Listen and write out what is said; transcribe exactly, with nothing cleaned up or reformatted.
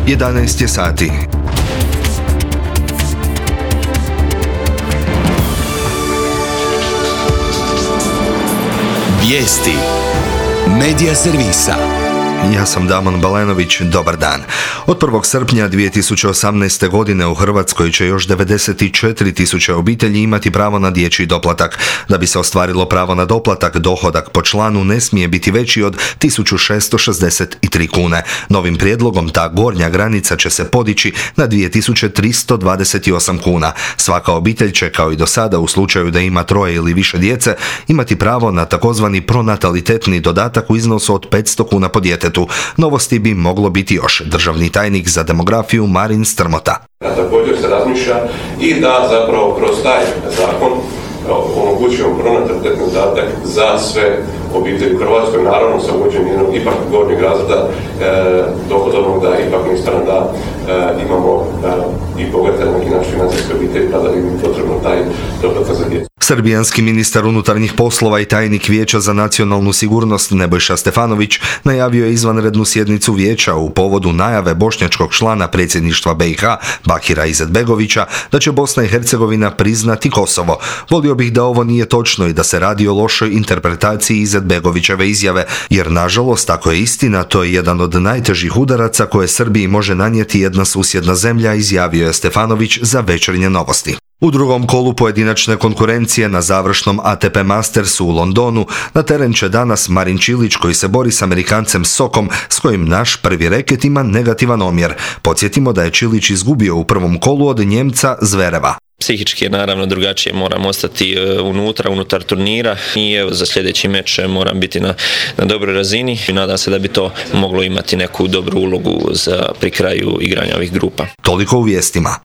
jedanaest je sati. Vijesti Medija servisa. Ja sam Damon Balenović, dobar dan. Od prvog srpnja dvije tisuće osamnaeste. godine u Hrvatskoj će još devedeset četiri tisuće obitelji imati pravo na dječji doplatak. Da bi se ostvarilo pravo na doplatak, dohodak po članu ne smije biti veći od tisuću šessto šezdeset tri kune. Novim prijedlogom ta gornja granica će se podići na dvije tisuće tristo dvadeset osam kuna. Svaka obitelj će, kao i do sada u slučaju da ima troje ili više djece, imati pravo na takozvani pronatalitetni dodatak u iznosu od petsto kuna po djetetu. Novosti bi moglo biti još. Državni tajnik za demografiju Marin Strmota. Također se razmišlja i da zapravo kroz taj zakon omogućujemo pronatalitetni dodatak za sve obitelji u Hrvatskoj, naravno sa uvođenjem jednog ipak gornjeg razreda e, dohodovnog, da ipak nije strano da e, imamo e, i bogate neki naš financijske obitelji, pa da im je potrebno taj doplatak za djecu. Srbijanski ministar unutarnjih poslova i tajnik Vijeća za nacionalnu sigurnost Nebojša Stefanović najavio je izvanrednu sjednicu vijeća u povodu najave bošnjačkog člana predsjedništva B i H Bakira Izetbegovića da će Bosna i Hercegovina priznati Kosovo. Volio bih da ovo nije točno i da se radi o lošoj interpretaciji Izetbegovićeve izjave, jer nažalost, ako je istina, to je jedan od najtežih udaraca koje Srbiji može nanijeti jedna susjedna zemlja, izjavio je Stefanović za Večernje novosti. U drugom kolu pojedinačne konkurencije na završnom A T P Mastersu u Londonu na teren će danas Marin Čilić, koji se bori s Amerikancem Sokom, s kojim naš prvi reket ima negativan omjer. Podsjetimo da je Čilić izgubio u prvom kolu od Njemca Zvereva. Psihički je naravno drugačije, moram ostati unutra, unutar turnira i evo za sljedeći meč moram biti na, na dobroj razini i nadam se da bi to moglo imati neku dobru ulogu za pri kraju igranja ovih grupa. Toliko u vijestima.